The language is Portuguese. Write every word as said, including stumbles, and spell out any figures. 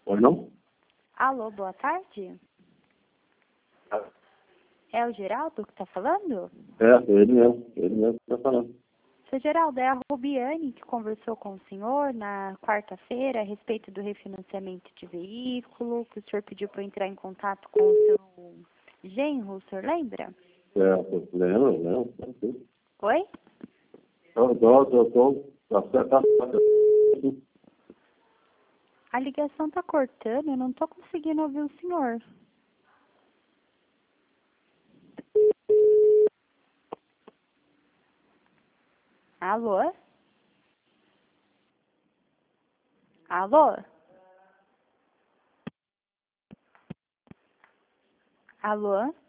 Oi, não? Alô, boa tarde. É o Geraldo que está falando? É, ele mesmo, ele mesmo que tá falando. Seu Geraldo, é a Rubiane que conversou com o senhor na quarta-feira a respeito do refinanciamento de veículo, que o senhor pediu para eu entrar em contato com o seu genro, o senhor lembra? É, tô lembro, lembro, lembro. Oi? Tô, tô, tô, tô, tá certo, tá certo. A ligação está cortando, eu não estou conseguindo ouvir o senhor. Alô? Alô? Alô?